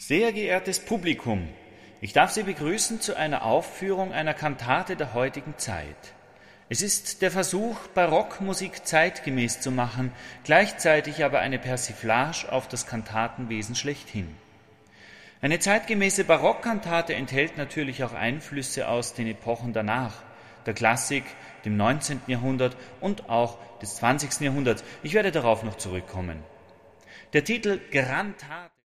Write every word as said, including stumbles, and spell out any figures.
Sehr geehrtes Publikum, ich darf Sie begrüßen zu einer Aufführung einer Kantate der heutigen Zeit. Es ist der Versuch, Barockmusik zeitgemäß zu machen, gleichzeitig aber eine Persiflage auf das Kantatenwesen schlechthin. Eine zeitgemäße Barockkantate enthält natürlich auch Einflüsse aus den Epochen danach, der Klassik, dem neunzehnten Jahrhundert und auch des zwanzigsten Jahrhunderts. Ich werde darauf noch zurückkommen. Der Titel Grantate